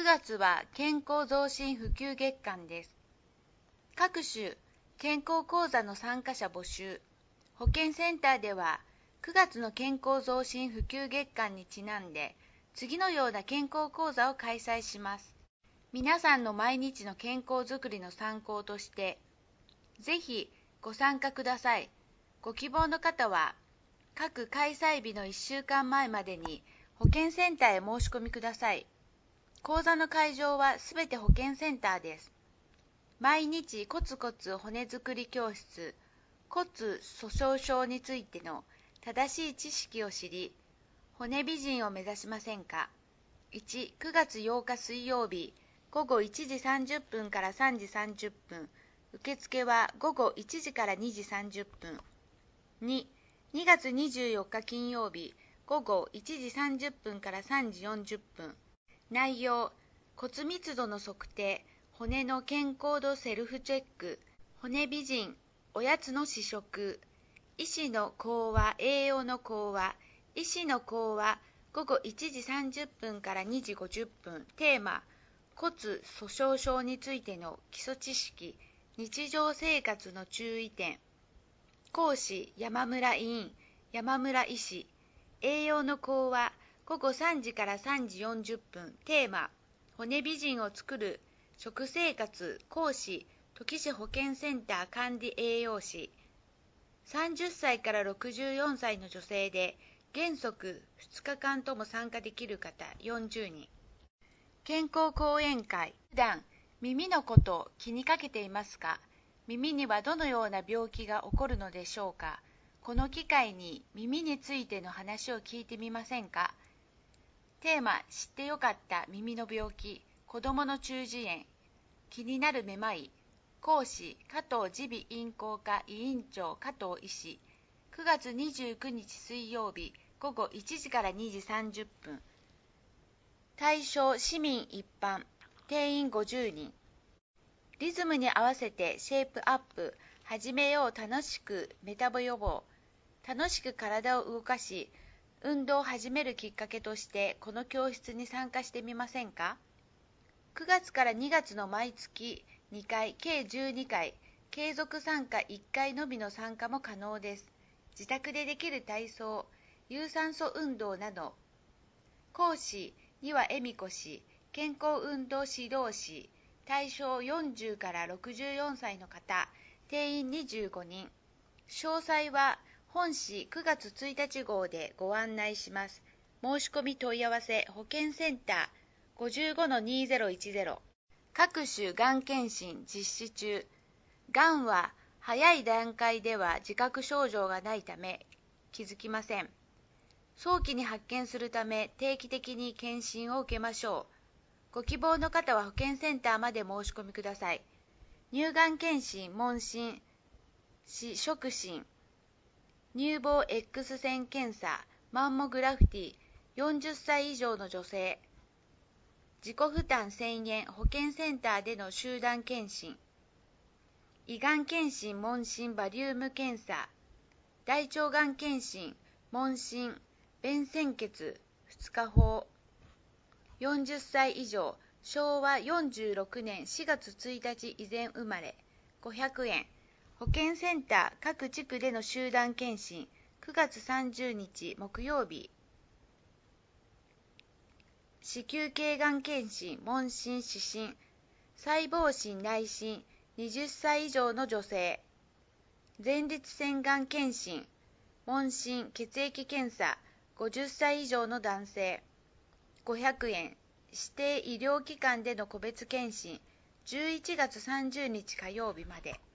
9月は健康増進普及月間です。各種健康講座の参加者募集。保健センターでは9月の健康増進普及月間にちなんで次のような健康講座を開催します。皆さんの毎日の健康づくりの参考としてぜひご参加ください。ご希望の方は各開催日の1週間前までに保健センターへ申し込みください。講座の会場はすべて保健センターです。毎日コツコツ骨づくり教室、骨粗しょう症についての正しい知識を知り、骨美人を目指しませんか。1、9月8日水曜日、午後1時30分から3時30分、受付は午後1時から2時30分。2、2月24日金曜日、午後1時30分から3時40分。内容、骨密度の測定、骨の健康度セルフチェック、骨美人、おやつの試食、医師の講話、栄養の講話、医師の講話、午後1時30分から2時50分。テーマ、骨粗しょう症についての基礎知識、日常生活の注意点。講師、山村委員、山村医師。栄養の講話、午後3時から3時40分。テーマ、骨美人を作る食生活。講師、土岐市保健センター管理栄養士。30歳から64歳の女性で、原則2日間とも参加できる方40人。健康講演会。普段、耳のことを気にかけていますか？耳にはどのような病気が起こるのでしょうか？この機会に耳についての話を聞いてみませんか？テーマ、知ってよかった耳の病気、子どもの中耳炎、気になるめまい。講師、加藤耳鼻咽喉科委員長加藤医師。9月29日水曜日、午後1時から2時30分。対象、市民一般、定員50人。リズムに合わせてシェイプアップ、始めよう楽しくメタボ予防。楽しく体を動かし、運動を始めるきっかけとしてこの教室に参加してみませんか。9月から2月の毎月2回、計12回、継続参加1回のみの参加も可能です。自宅でできる体操、有酸素運動など。講師、丹羽恵美子氏、健康運動指導士、対象40から64歳の方、定員25人。詳細は本誌9月1日号でご案内します。申し込み問い合わせ保健センター 55-2010。各種がん検診実施中。がんは早い段階では自覚症状がないため気づきません。早期に発見するため定期的に検診を受けましょう。ご希望の方は保健センターまで申し込みください。乳がん検診、問診、触診、乳房 X 線検査、マンモグラフィティ、40歳以上の女性。自己負担1000円、保健センターでの集団検診。胃がん検診、問診、バリウム検査。大腸がん検診、問診、便潜血、2日法。40歳以上、昭和46年4月1日以前生まれ、500円。保健センター各地区での集団検診、9月30日木曜日。子宮頸がん検診、問診、視診、細胞診、内診、20歳以上の女性。前立腺がん検診、問診、血液検査、50歳以上の男性。500円。指定医療機関での個別検診、11月30日火曜日まで。